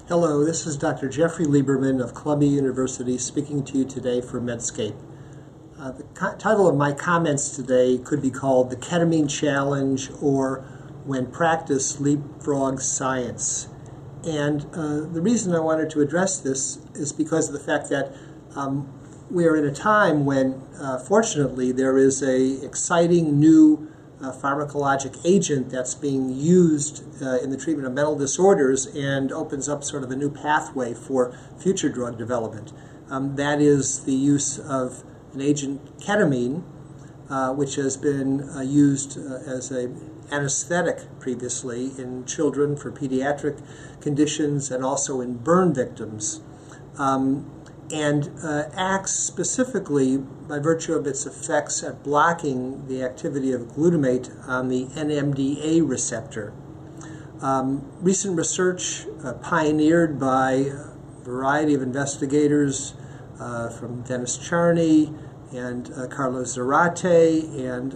Hello, this is Dr. Jeffrey Lieberman of Columbia University speaking to you today for Medscape. The title of my comments today could be called The Ketamine Challenge or When Practice Leapfrogs Science. And the reason I wanted to address this is because of the fact that we are in a time when, fortunately, there is an exciting new pharmacologic agent that's being used in the treatment of mental disorders and opens up sort of a new pathway for future drug development. That is the use of an agent, ketamine, which has been used as an anesthetic previously in children for pediatric conditions and also in burn victims. And acts specifically by virtue of its effects at blocking the activity of glutamate on the NMDA receptor. Recent research pioneered by a variety of investigators from Dennis Charney and Carlos Zarate and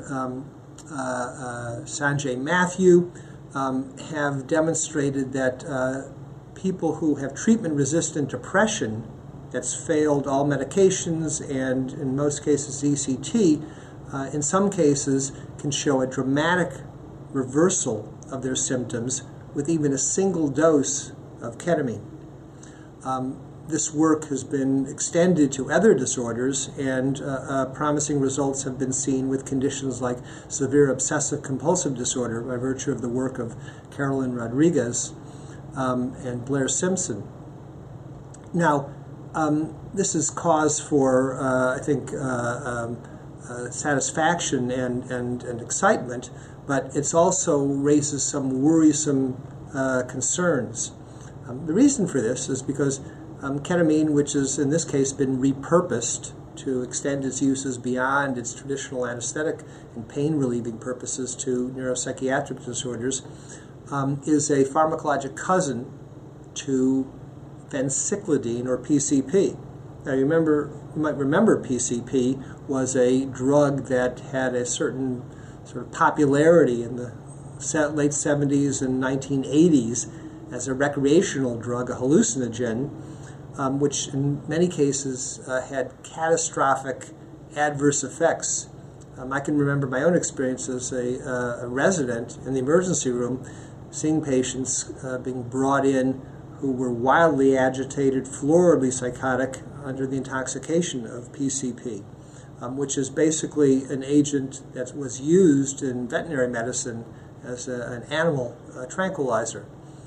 Sanjay Mathew have demonstrated that people who have treatment-resistant depression that's failed all medications and in most cases ECT, in some cases can show a dramatic reversal of their symptoms with even a single dose of ketamine. This work has been extended to other disorders, and promising results have been seen with conditions like severe obsessive-compulsive disorder by virtue of the work of Carolyn Rodriguez and Blair Simpson. Now, this is cause for, I think, satisfaction and excitement, but it also raises some worrisome concerns. The reason for this is because ketamine, which has in this case been repurposed to extend its uses beyond its traditional anesthetic and pain-relieving purposes to neuropsychiatric disorders, is a pharmacologic cousin to phencyclidine, or PCP. Now, you might remember PCP was a drug that had a certain sort of popularity in the late 70s and 1980s as a recreational drug, a hallucinogen, which in many cases had catastrophic adverse effects. I can remember my own experience as a resident in the emergency room, seeing patients being brought in who were wildly agitated, floridly psychotic under the intoxication of PCP, which is basically an agent that was used in veterinary medicine as an animal tranquilizer.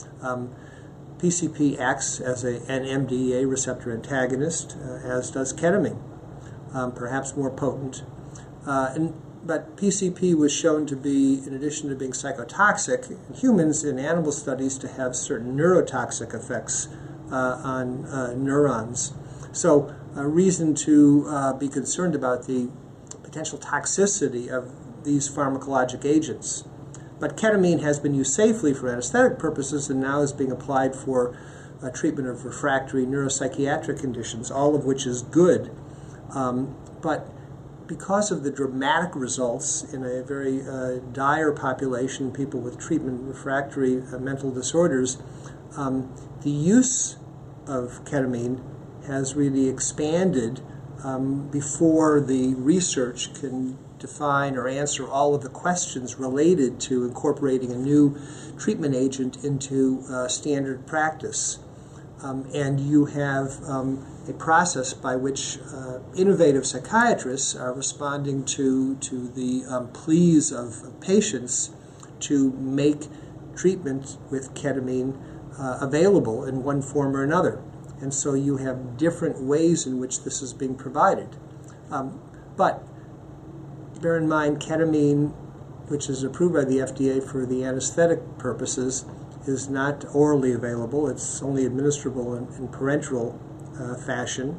PCP acts as an NMDA receptor antagonist, as does ketamine, perhaps more potent. But PCP was shown to be, in addition to being psychotoxic in humans, in animal studies to have certain neurotoxic effects on neurons. So a reason to be concerned about the potential toxicity of these pharmacologic agents. But ketamine has been used safely for anesthetic purposes and now is being applied for treatment of refractory neuropsychiatric conditions, all of which is good. But because of the dramatic results in a very dire population, people with treatment-refractory mental disorders, the use of ketamine has really expanded before the research can define or answer all of the questions related to incorporating a new treatment agent into standard practice. And you have a process by which innovative psychiatrists are responding to the pleas of patients to make treatment with ketamine available in one form or another. And so you have different ways in which this is being provided. But bear in mind, ketamine, which is approved by the FDA for the anesthetic purposes, is not orally available. It's only administrable in parenteral fashion.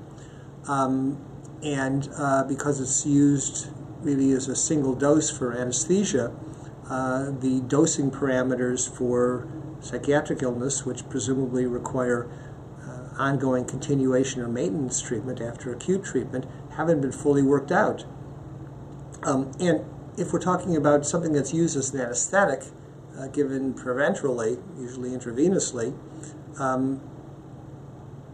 And because it's used really as a single dose for anesthesia, the dosing parameters for psychiatric illness, which presumably require ongoing continuation or maintenance treatment after acute treatment, haven't been fully worked out. And if we're talking about something that's used as an anesthetic, given parenterally, usually intravenously,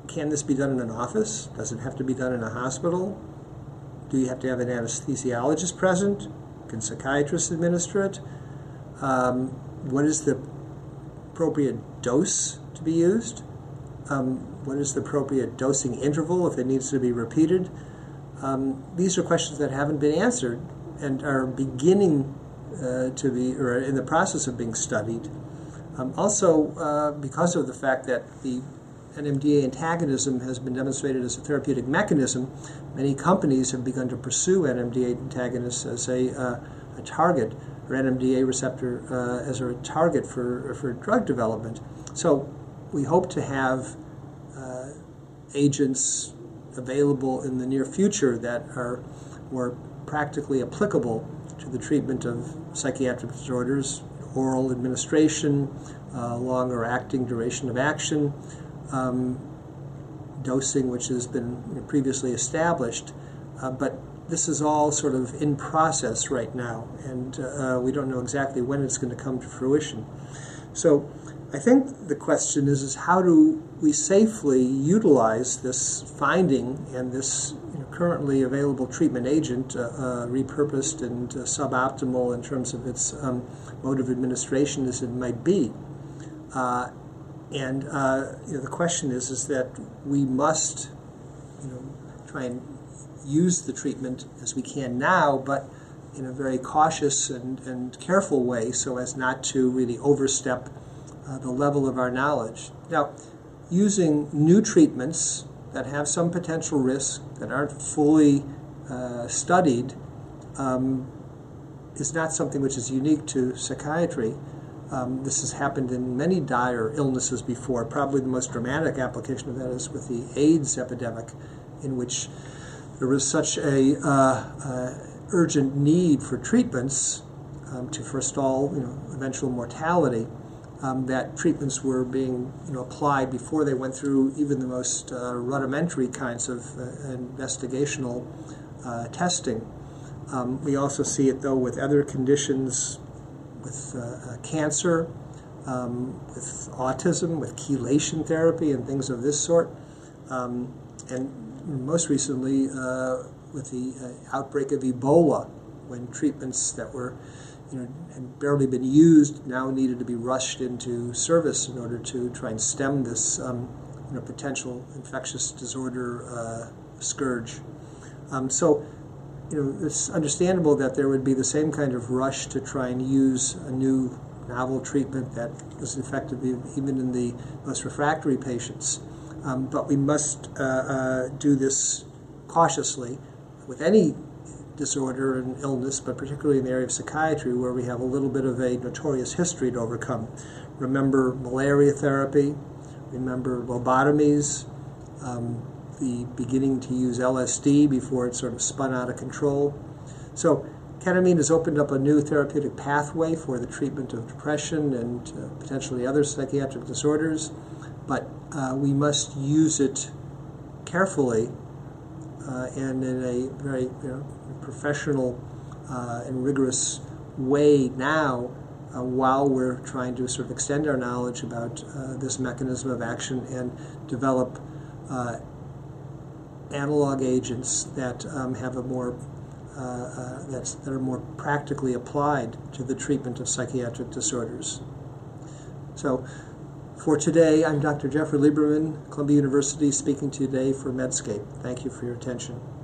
can this be done in an office? Does it have to be done in a hospital? Do you have to have an anesthesiologist present? Can psychiatrists administer it? What is the appropriate dose to be used? What is the appropriate dosing interval if it needs to be repeated? These are questions that haven't been answered and are beginning to be, or in the process of being studied. Also, because of the fact that the NMDA antagonism has been demonstrated as a therapeutic mechanism, many companies have begun to pursue NMDA antagonists as a target, or NMDA receptor as a target for drug development. So we hope to have agents available in the near future that are more practically applicable to the treatment of psychiatric disorders, oral administration, longer acting duration of action, dosing which has been previously established, but this is all sort of in process right now, and we don't know exactly when it's going to come to fruition. So I think the question is how do we safely utilize this finding and this currently available treatment agent, repurposed and suboptimal in terms of its mode of administration as it might be. The question is that we must try and use the treatment as we can now, but in a very cautious and careful way so as not to really overstep the level of our knowledge. Now, using new treatments that have some potential risk, that aren't fully studied, is not something which is unique to psychiatry. This has happened in many dire illnesses before. Probably the most dramatic application of that is with the AIDS epidemic, in which there was such a urgent need for treatments to forestall eventual mortality, that treatments were being applied before they went through even the most rudimentary kinds of investigational testing. We also see it, though, with other conditions, with cancer, with autism, with chelation therapy and things of this sort, and most recently with the outbreak of Ebola, when treatments that were had barely been used now needed to be rushed into service in order to try and stem this potential infectious disorder scourge. So it's understandable that there would be the same kind of rush to try and use a new novel treatment that was effective even in the most refractory patients. But we must do this cautiously with any disorder and illness, but particularly in the area of psychiatry, where we have a little bit of a notorious history to overcome. Remember malaria therapy, remember lobotomies, the beginning to use LSD before it sort of spun out of control. So ketamine has opened up a new therapeutic pathway for the treatment of depression and potentially other psychiatric disorders, but we must use it carefully and in a very professional and rigorous way now, while we're trying to sort of extend our knowledge about this mechanism of action and develop analog agents that have a more that are more practically applied to the treatment of psychiatric disorders. So, for today, I'm Dr. Jeffrey Lieberman, Columbia University, speaking today for Medscape. Thank you for your attention.